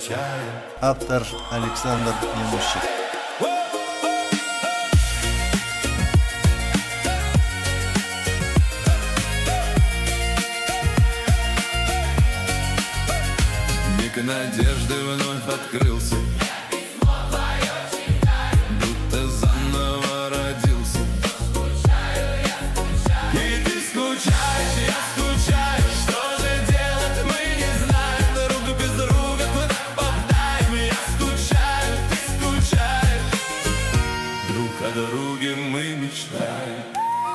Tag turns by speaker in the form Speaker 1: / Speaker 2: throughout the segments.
Speaker 1: Автор Александр Янущик.
Speaker 2: Миг надежды вновь открылся, будто заново родился. И ты скучаешь, я скучаю. Что же делать, мы не знаем. Друг без друга мы попадаем. Я скучаю, ты скучаешь. Друг о друге мы мечтаем.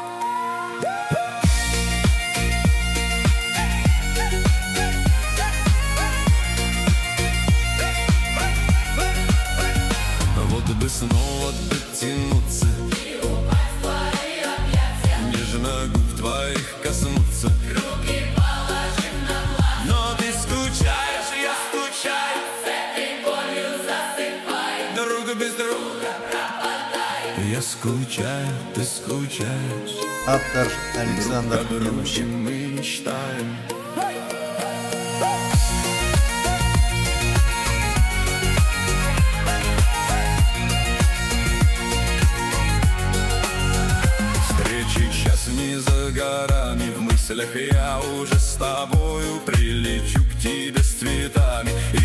Speaker 2: Бы снова дотянуться и упасть в твои объятия, нежно губ твоих коснуться, руки положив на платье. Но ты скучаешь, я скучаю, с этой болью засыпай. Друг без друга пропадай. Я скучаю, ты скучаешь.
Speaker 1: Автор Александр Янущик.
Speaker 2: Мы мечтаем. Не за горами, в мыслях я уже с тобою прилечу к тебе с цветами.